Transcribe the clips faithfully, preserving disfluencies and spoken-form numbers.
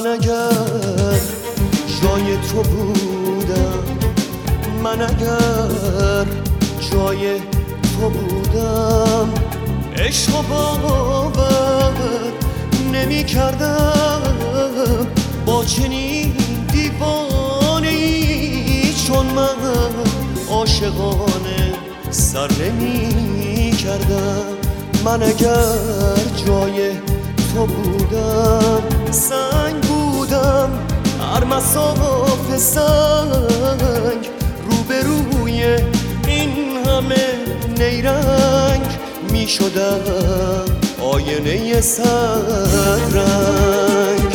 من اگر جای تو بودم، من اگر جای تو بودم، عشق و باور نمی کردم با چنین دیوانه‌ای چون من عاشقانه سر نمی کردم. من اگر جای تو بودم، سنگ بودم هر مسافه سنگ، روبروی این همه نیرنگ می شدم آینه صد رنگ.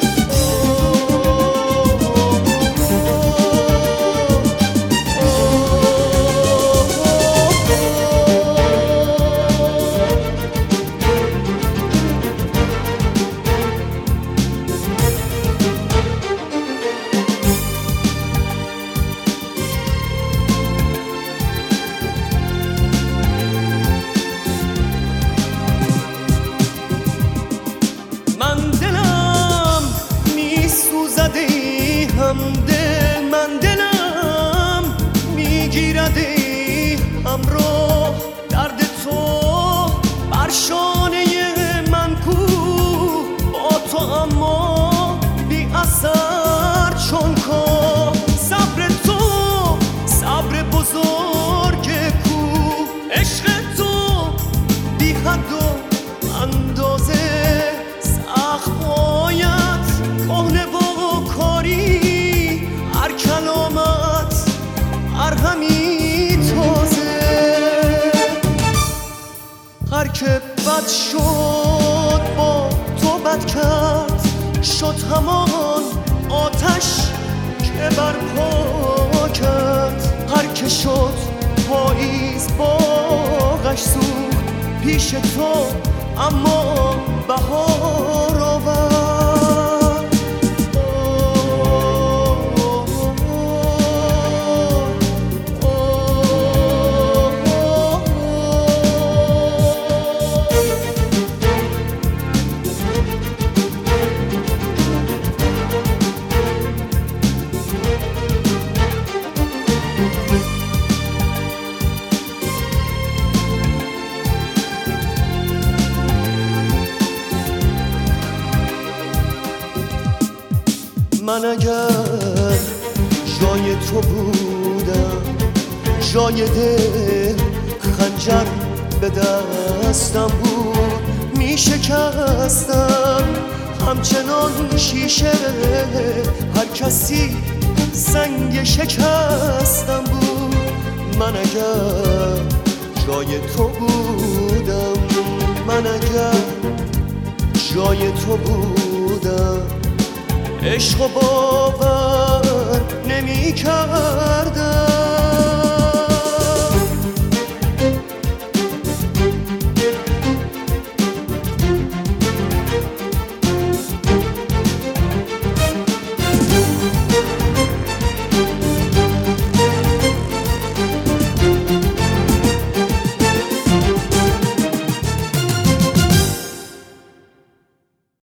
هم دل من دلم میگیردی همراه درد تو بر شانه من کو با تو، اما بی اثر چون کا صبر تو صبر بزرگ کو، عشق تو بی حد و اندازه سخت باید کهنه و کاری، هر کلامت ارهمی تازه. هر که بد شد با تو بد کرد، شد همان آتش که برپا کرد. هر که شد پاییز باغش سوخت پیش تو، اما بهار آورد. من اگر جای تو بودم، جای دل خنجر به دستم بود، می شکستم همچنان شیشه هر کسی سنگ شکستم بود. من اگر جای تو بودم، من اگر جای تو بودم، عشق و باور نمی کردم.